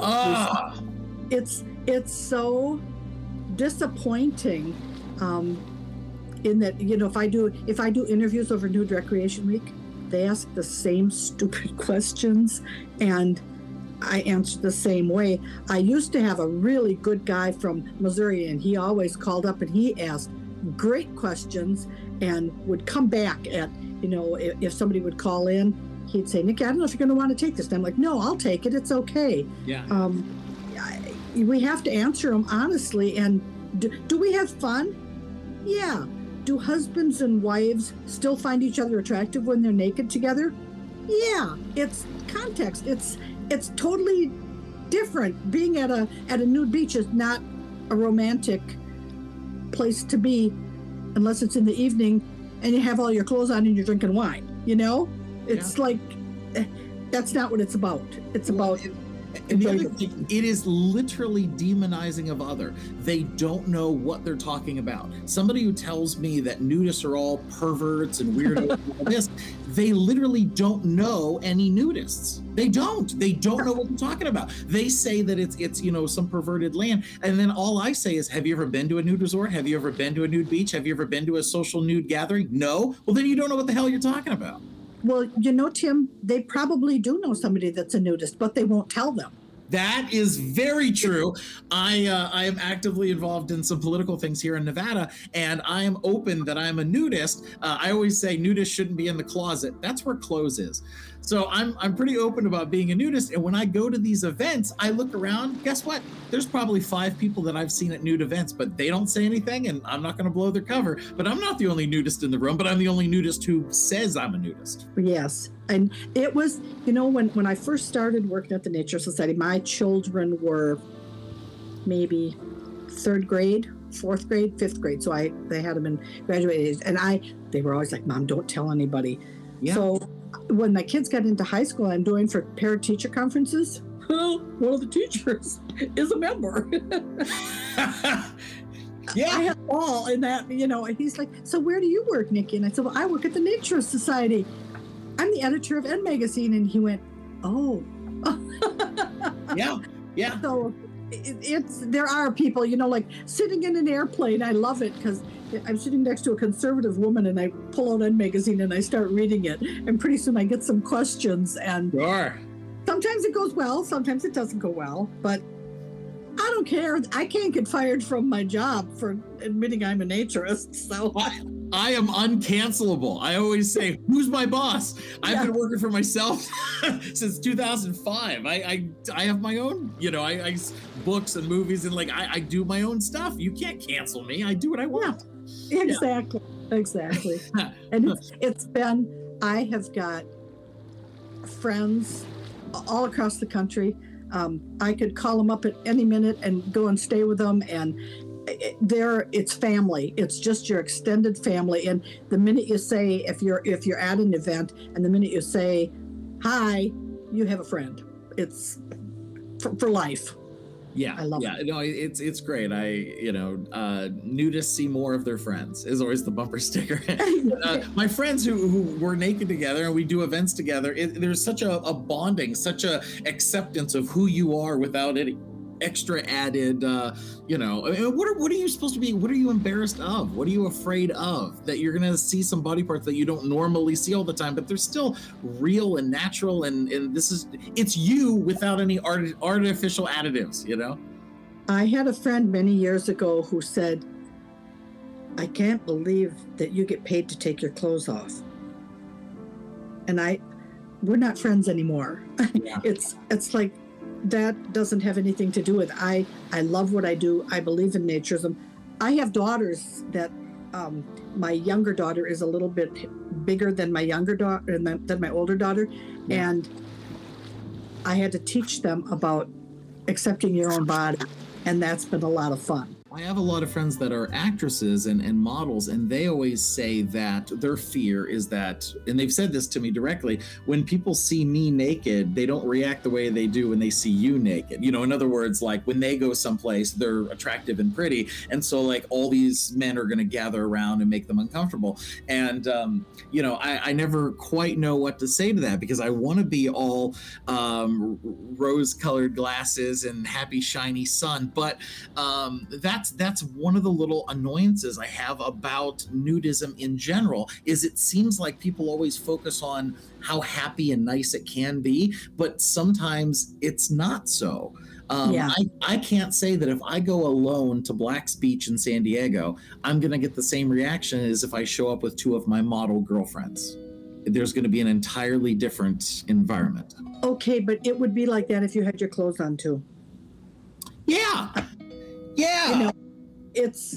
It's so disappointing. In that, if I do interviews over Nude Recreation Week, they ask the same stupid questions and I answer the same way. I used to have a really good guy from Missouri, and he always called up and he asked great questions and would come back at, if somebody would call in, he'd say, Nikki, I don't know if you're going to want to take this. And I'm like, no, I'll take it. It's okay. Yeah. We have to answer them honestly. And do we have fun? Yeah. Do husbands and wives still find each other attractive when they're naked together? Yeah, it's context. It's totally different. Being at a nude beach is not a romantic place to be unless it's in the evening and you have all your clothes on and you're drinking wine. It's like that's not what it's about. It's about. And the other thing, it is literally demonizing of other. They don't know what they're talking about. Somebody who tells me that nudists are all perverts and weirdos and all this, they literally don't know any nudists. They don't know what they're talking about. They say that it's some perverted land. And then all I say is, have you ever been to a nude resort? Have you ever been to a nude beach? Have you ever been to a social nude gathering? No? Well, then you don't know what the hell you're talking about. Well, Tim, they probably do know somebody that's a nudist, but they won't tell them. That is very true. I am actively involved in some political things here in Nevada, and I am open that I'm a nudist. I always say nudists shouldn't be in the closet. That's where clothes is. So I'm pretty open about being a nudist. And when I go to these events, I look around. Guess what? There's probably 5 people that I've seen at nude events, but they don't say anything, and I'm not going to blow their cover. But I'm not the only nudist in the room, but I'm the only nudist who says I'm a nudist. Yes. And it was, when I first started working at the Nature Society, my children were maybe 3rd grade, 4th grade, 5th grade. So they had them in graduate age. And they were always like, Mom, don't tell anybody. Yeah. So when my kids got into high school, I'm doing for parent-teacher conferences. One of the teachers is a member. Yeah. I have all in that, and he's like, so where do you work, Nikki? And I said, well, I work at the Naturist Society. I'm the editor of N Magazine. And he went, oh. Yeah. So there are people, like sitting in an airplane. I love it because I'm sitting next to a conservative woman and I pull out N Magazine and I start reading it. And pretty soon I get some questions. And sure. Sometimes it goes well. Sometimes it doesn't go well. But I don't care. I can't get fired from my job for admitting I'm a naturist. So I am uncancelable. I always say, who's my boss? I've been working for myself since 2005. I have my own, I books and movies and I do my own stuff. You can't cancel me. I do what I want. Yeah, exactly. And it's been, I have got friends all across the country. I could call them up at any minute and go and stay with them, and it's family. It's just your extended family. And the minute you say, if you're at an event, and the minute you say hi, you have a friend. It's for life. Yeah, I love it. No, it's great. Nudists see more of their friends is always the bumper sticker. My friends who were naked together and we do events together, there's such a bonding, such a acceptance of who you are without any extra added, what are you supposed to be? What are you embarrassed of? What are you afraid of? That you're going to see some body parts that you don't normally see all the time, but they're still real and natural. And it's you without any artificial additives, I had a friend many years ago who said, I can't believe that you get paid to take your clothes off. And we're not friends anymore. Yeah. It's like, that doesn't have anything to do with it. I love what I do. I believe in naturism. I have daughters that my younger daughter is a little bit bigger than my younger daughter than my older daughter, and I had to teach them about accepting your own body, and that's been a lot of fun. I have a lot of friends that are actresses and models, and they always say that their fear is that, and they've said this to me directly, when people see me naked, they don't react the way they do when they see you naked. You know, in other words, like when they go someplace, they're attractive and pretty, and so like all these men are going to gather around and make them uncomfortable. And, you know, I never quite know what to say to that, because I want to be all rose-colored glasses and happy, shiny sun, but that's one of the little annoyances I have about nudism in general, is it seems like people always focus on how happy and nice it can be, but sometimes it's not so. I can't say that if I go alone to Black's Beach in San Diego, I'm going to get the same reaction as if I show up with two of my model girlfriends. There's going to be an entirely different environment. Okay, but it would be like that if you had your clothes on too. Yeah. Yeah. You know, it's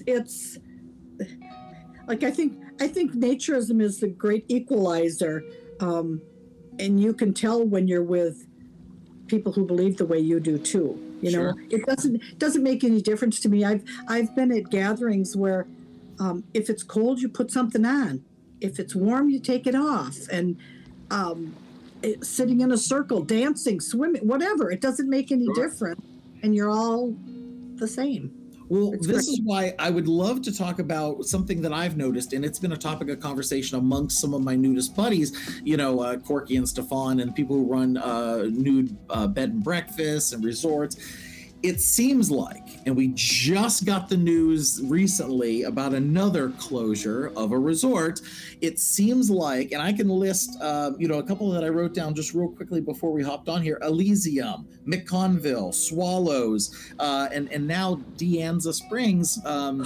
like I think naturism is the great equalizer, and you can tell when you're with people who believe the way you do too. You know, it doesn't make any difference to me. I've been at gatherings where if it's cold, you put something on. If it's warm, you take it off. And sitting in a circle, dancing, swimming, whatever, it doesn't make any difference, and you're all the same. Well, this is why I would love to talk about something that I've noticed, and it's been a topic of conversation amongst some of my nudist buddies, you know, Corky and Stefan, and people who run nude bed and breakfasts and resorts. It seems like, and we just got the news recently about another closure of a resort. It seems like, and I can list, you know, a couple that I wrote down just real quickly before we hopped on here: Elysium, McConville, Swallows, and now De Anza Springs.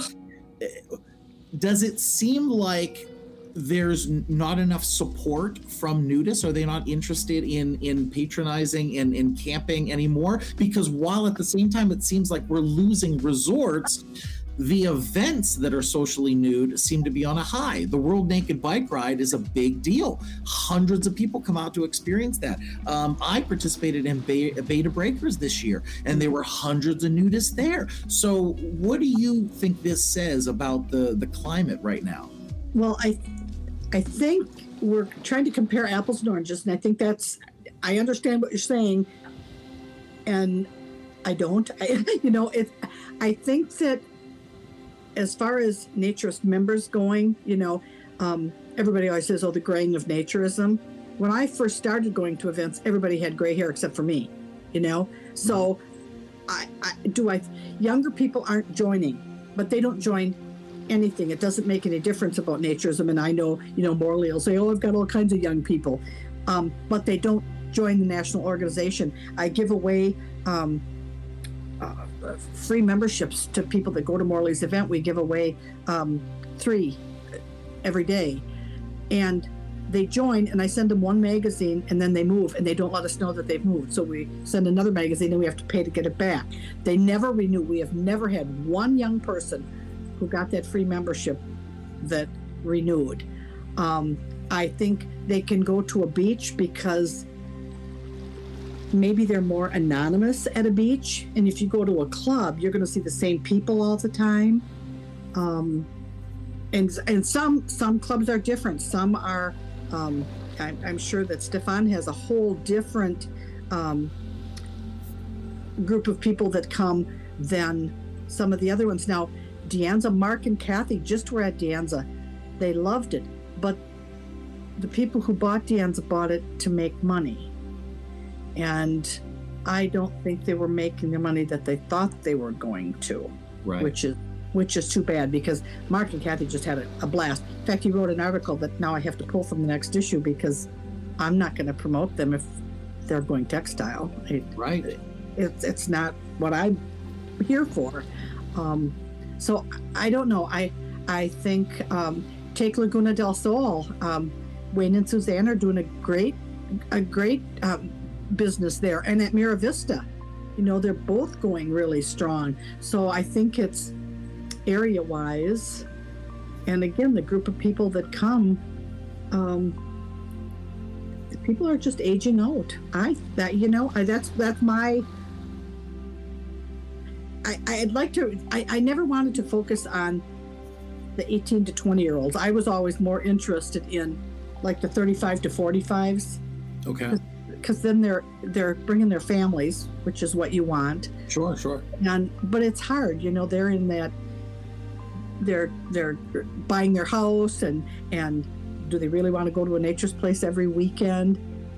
Does it seem like there's not enough support from nudists? Are they not interested in patronizing and in camping anymore? Because while at the same time it seems like we're losing resorts, the events that are socially nude seem to be on a high. The World Naked Bike Ride is a big deal. Hundreds of people come out to experience that. I participated in Beta Breakers this year, and there were hundreds of nudists there. So what do you think this says about the climate right now? Well, I think we're trying to compare apples and oranges, and I think I understand what you're saying, and I don't. I think that as far as naturist members going, you know, everybody always says, oh, the graying of naturism. When I first started going to events, everybody had gray hair except for me, you know? So younger people aren't joining, but they don't join anything. It doesn't make any difference about naturism. And I know, you know, Morley will say, oh, I've got all kinds of young people, but they don't join the national organization. I give away free memberships to people that go to Morley's event. We give away 3 every day, and they join, and I send them one magazine, and then they move, and they don't let us know that they've moved. So we send another magazine, and we have to pay to get it back. They never renew. We have never had one young person who got that free membership that renewed. I think they can go to a beach because maybe they're more anonymous at a beach. And if you go to a club, you're going to see the same people all the time. And some clubs are different. Some are, I'm sure that Stefan has a whole different group of people that come than some of the other ones. Now, De Anza, Mark and Kathy just were at De Anza. They loved it, but the people who bought De Anza bought it to make money. And I don't think they were making the money that they thought they were going to, right. which is too bad, because Mark and Kathy just had a blast. In fact, he wrote an article that now I have to pull from the next issue because I'm not going to promote them if they're going textile. Right. It's not what I'm here for. So I don't know. I think take Laguna del Sol. Wayne and Suzanne are doing a great business there, and at Mira Vista, they're both going really strong. So I think it's area-wise, and again, the group of people that come, people are just aging out. That's my. I'd like to. I never wanted to focus on the 18 to 20-year-olds. I was always more interested in like the 35 to 45s. Okay. Because then they're bringing their families, which is what you want. Sure. But it's hard, they're in that. They're buying their house and do they really want to go to a nature's place every weekend?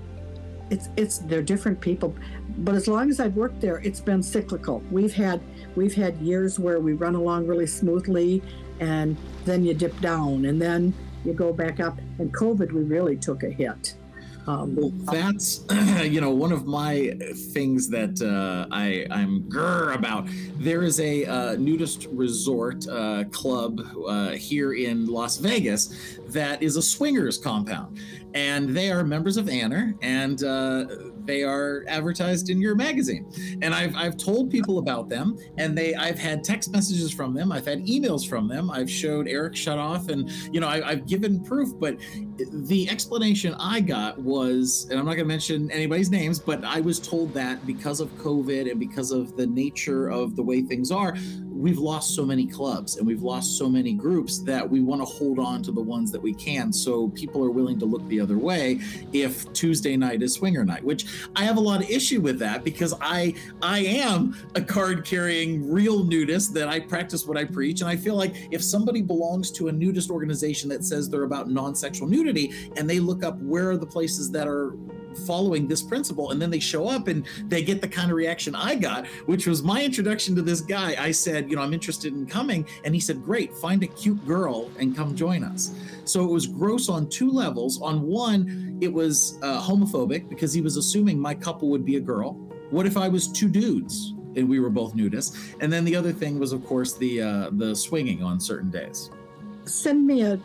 They're different people, but as long as I've worked there, it's been cyclical. We've had years where we run along really smoothly, and then you dip down, and then you go back up. And COVID, we really took a hit. Well, that's one of my things that I'm about. There is a nudist resort club here in Las Vegas that is a swingers compound, and they are members of ANR, and they are advertised in your magazine. And I've told people about them, and I've had text messages from them, I've had emails from them, I've showed Eric Shutoff, and I've given proof. But the explanation I got was, and I'm not going to mention anybody's names, but I was told that because of COVID and because of the nature of the way things are, we've lost so many clubs and we've lost so many groups that we want to hold on to the ones that we can. So people are willing to look the other way if Tuesday night is swinger night, which I have a lot of issue with that, because I am a card-carrying real nudist, that I practice what I preach. And I feel like if somebody belongs to a nudist organization that says they're about non-sexual nudity, and they look up where are the places that are following this principle, and then they show up and they get the kind of reaction I got, which was my introduction to this guy. I said, I'm interested in coming, and he said, great, find a cute girl and come join us. So it was gross on two levels. On one, it was homophobic, because he was assuming my couple would be a girl. What if I was two dudes and we were both nudists? And then the other thing was, of course, the swinging on certain days. Send me an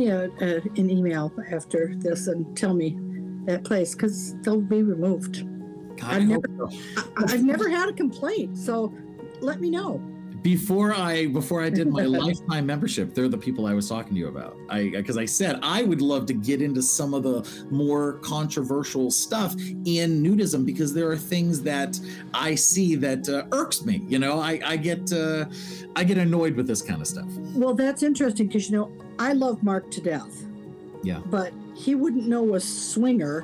email after this and tell me that place, because they'll be removed. I've never had a complaint, so let me know. Before I did my lifetime membership, they're the people I was talking to you about. Because I said I would love to get into some of the more controversial stuff in nudism, because there are things that I see that irks me. I get annoyed with this kind of stuff. Well, that's interesting, because I love Mark to death. Yeah. But he wouldn't know a swinger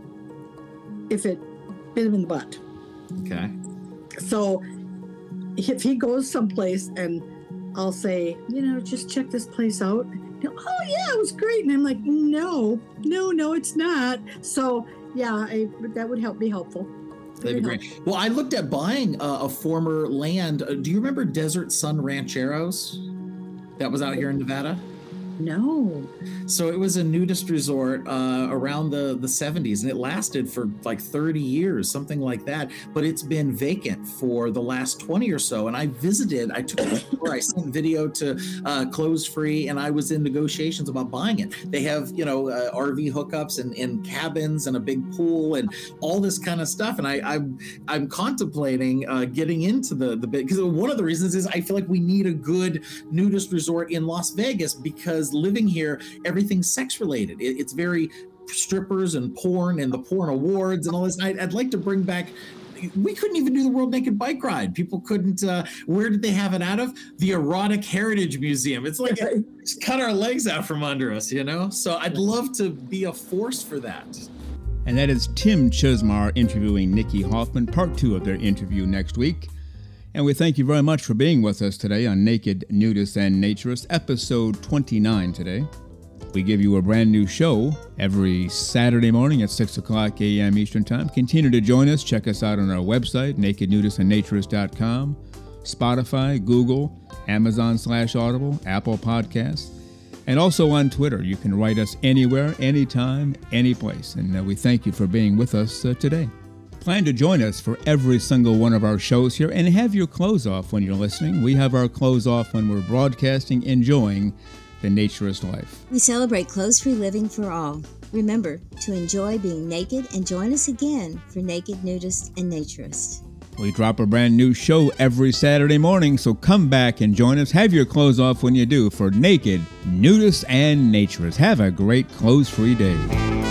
if it bit him in the butt. Okay. So if he goes someplace and I'll say, just check this place out. Oh yeah, it was great. And I'm like, no, it's not. So yeah, that would be helpful. That'd be great. Well, I looked at buying a former land. Do you remember Desert Sun Rancheros? That was out here in Nevada? No. So it was a nudist resort around the 70s, and it lasted for like 30 years, something like that. But it's been vacant for the last 20 or so. And I visited, I took a tour, I sent video to Clothes Free, and I was in negotiations about buying it. They have, RV hookups and cabins and a big pool and all this kind of stuff. And I'm contemplating getting into the bit, because one of the reasons is I feel like we need a good nudist resort in Las Vegas, because living here, everything's sex related. It's very strippers and porn and the porn awards and all this. I'd like to bring back. We couldn't even do the World Naked Bike Ride. People couldn't. Where did they have it out of? The Erotic Heritage Museum. It's like just cut our legs out from under us, So I'd love to be a force for that. And that is Tim Chizmar interviewing Nikki Hoffman, part 2 of their interview next week. And we thank you very much for being with us today on Naked Nudists and Naturists, episode 29 today. We give you a brand new show every Saturday morning at 6 o'clock a.m. Eastern Time. Continue to join us. Check us out on our website, nakednudistandnaturist.com, Spotify, Google, Amazon/Audible, Apple Podcasts, and also on Twitter. You can write us anywhere, anytime, any place. And we thank you for being with us today. Plan to join us for every single one of our shows here, and have your clothes off when you're listening. We have our clothes off when we're broadcasting, enjoying the naturist life. We celebrate clothes-free living for all. Remember to enjoy being naked, and join us again for Naked Nudist and Naturist. We drop a brand new show every Saturday morning, so come back and join us. Have your clothes off when you do for Naked, Nudists, and Naturists. Have a great clothes-free day.